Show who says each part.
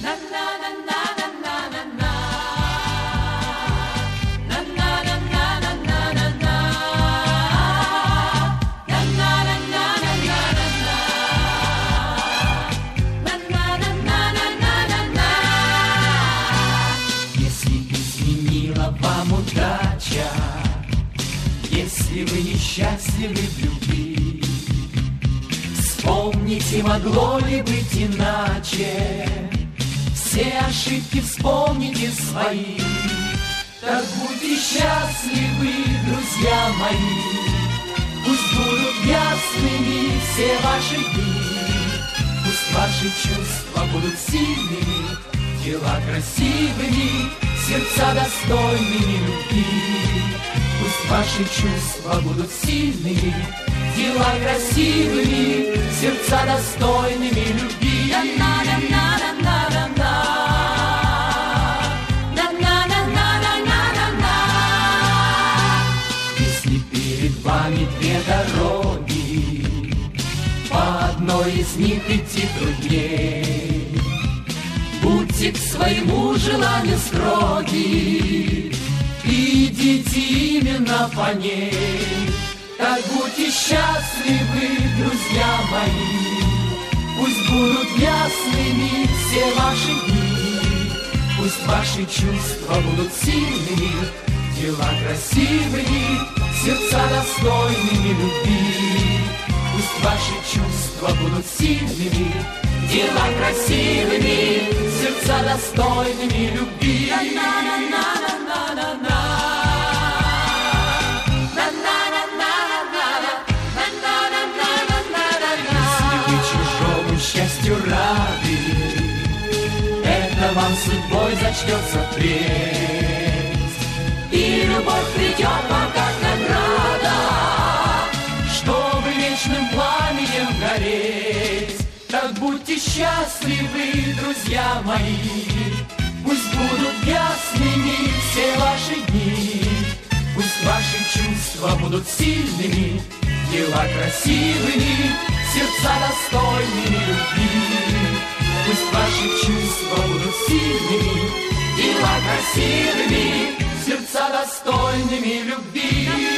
Speaker 1: Если вы несчастливы в любви, вспомните, могло ли быть иначе. Все ошибки вспомните свои. Так будьте счастливы, друзья мои. Пусть будут ясными все ваши дни. Пусть ваши чувства будут сильными, дела красивыми, сердца достойными любви. Пусть ваши чувства будут сильными, дела красивыми, сердца достойными любви. Если перед вами две дороги, по одной из них идти трудней, будьте к своему желанию строги, идите именно по ней. Так будьте счастливы, друзья мои. Пусть будут ясными все ваши дни. Пусть ваши чувства будут сильными, дела красивыми, сердца достойными любви. Пусть ваши чувства будут сильными, дела красивыми, сердца достойными любви. Счастью рады, это вам судьбой зачтется впредь, и любовь придет вам как награда, чтобы вечным пламенем гореть. Так будьте счастливы, друзья мои. Пусть будут ясными все ваши дни. Пусть ваши чувства будут сильными, дела красивыми, сердца достойными любви. Пусть ваши чувства будут сильными, дела красивыми, сердца достойными любви.